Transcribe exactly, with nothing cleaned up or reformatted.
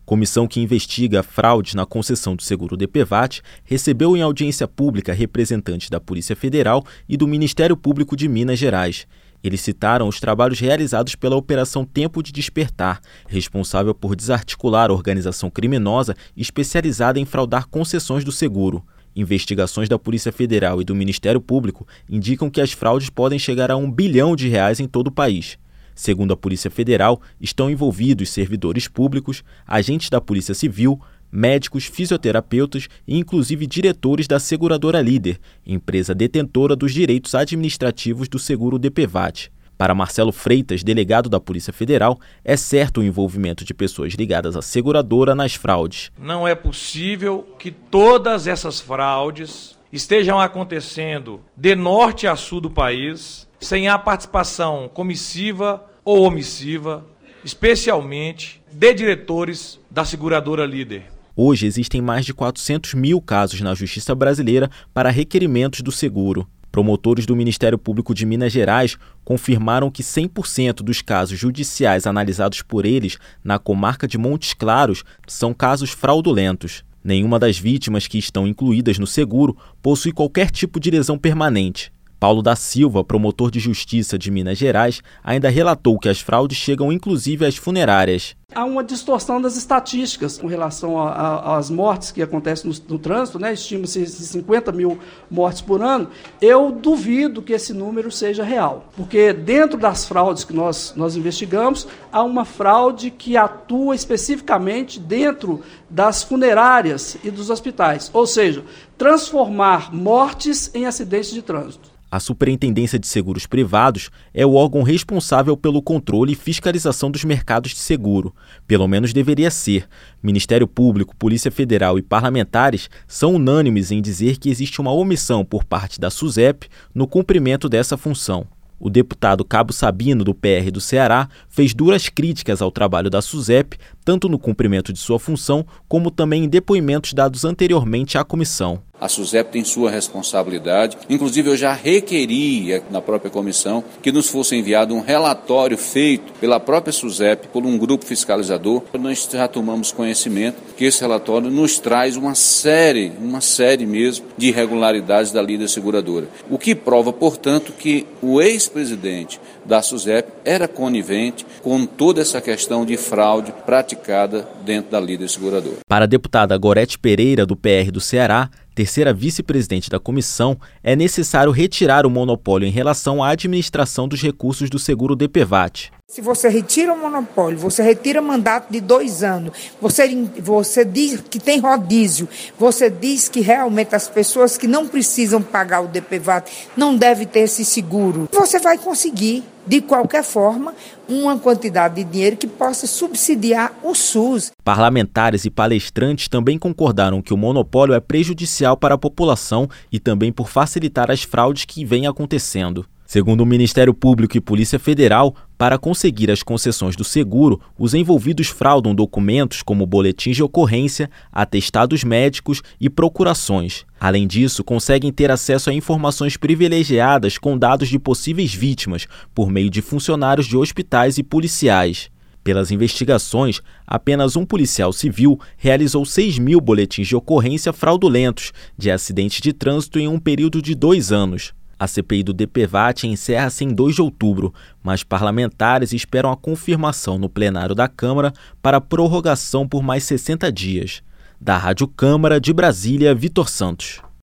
Comissão que investiga fraudes na concessão do seguro D P V A T recebeu em audiência pública representantes da Polícia Federal e do Ministério Público de Minas Gerais. Eles citaram os trabalhos realizados pela Operação Tempo de Despertar, responsável por desarticular a organização criminosa especializada em fraudar concessões do seguro. Investigações da Polícia Federal e do Ministério Público indicam que as fraudes podem chegar a um bilhão de reais em todo o país. Segundo a Polícia Federal, estão envolvidos servidores públicos, agentes da Polícia Civil, médicos, fisioterapeutas e inclusive diretores da seguradora Líder, empresa detentora dos direitos administrativos do seguro D P V A T. Para Marcelo Freitas, delegado da Polícia Federal, é certo o envolvimento de pessoas ligadas à seguradora nas fraudes. Não é possível que todas essas fraudes estejam acontecendo de norte a sul do país, sem a participação comissiva ou omissiva, especialmente de diretores da seguradora Líder. Hoje existem mais de quatrocentos mil casos na Justiça brasileira para requerimentos do seguro. Promotores do Ministério Público de Minas Gerais confirmaram que cem por cento dos casos judiciais analisados por eles na comarca de Montes Claros são casos fraudulentos. Nenhuma das vítimas que estão incluídas no seguro possui qualquer tipo de lesão permanente. Paulo da Silva, promotor de justiça de Minas Gerais, ainda relatou que as fraudes chegam inclusive às funerárias. Há uma distorção das estatísticas com relação a, a, às mortes que acontecem no, no trânsito, né? Estima-se cinquenta mil mortes por ano. Eu duvido que esse número seja real, porque dentro das fraudes que nós, nós investigamos, há uma fraude que atua especificamente dentro das funerárias e dos hospitais, ou seja, transformar mortes em acidentes de trânsito. A Superintendência de Seguros Privados é o órgão responsável pelo controle e fiscalização dos mercados de seguro. Pelo menos deveria ser. Ministério Público, Polícia Federal e parlamentares são unânimes em dizer que existe uma omissão por parte da SUSEP no cumprimento dessa função. O deputado Cabo Sabino, do P R do Ceará, fez duras críticas ao trabalho da SUSEP, tanto no cumprimento de sua função, como também em depoimentos dados anteriormente à comissão. A SUSEP tem sua responsabilidade, inclusive eu já requeria na própria comissão que nos fosse enviado um relatório feito pela própria SUSEP, por um grupo fiscalizador. Nós já tomamos conhecimento que esse relatório nos traz uma série, uma série mesmo de irregularidades da Líder Seguradora. O que prova, portanto, que o ex-presidente da SUSEP era conivente com toda essa questão de fraude praticada dentro da Líder Seguradora. Para a deputada Gorete Pereira, do P R do Ceará, terceira vice-presidente da comissão, é necessário retirar o monopólio em relação à administração dos recursos do seguro D P V A T. Se você retira o monopólio, você retira mandato de dois anos, você, você diz que tem rodízio, você diz que realmente as pessoas que não precisam pagar o D P V A T não devem ter esse seguro, você vai conseguir, de qualquer forma, uma quantidade de dinheiro que possa subsidiar o SUS. Parlamentares e palestrantes também concordaram que o monopólio é prejudicial para a população e também por facilitar as fraudes que vêm acontecendo. Segundo o Ministério Público e Polícia Federal, para conseguir as concessões do seguro, os envolvidos fraudam documentos como boletins de ocorrência, atestados médicos e procurações. Além disso, conseguem ter acesso a informações privilegiadas com dados de possíveis vítimas por meio de funcionários de hospitais e policiais. Pelas investigações, apenas um policial civil realizou seis mil boletins de ocorrência fraudulentos de acidentes de trânsito em um período de dois anos. A C P I do D P V A T encerra-se em dois de outubro, mas parlamentares esperam a confirmação no plenário da Câmara para prorrogação por mais sessenta dias. Da Rádio Câmara de Brasília, Vitor Santos.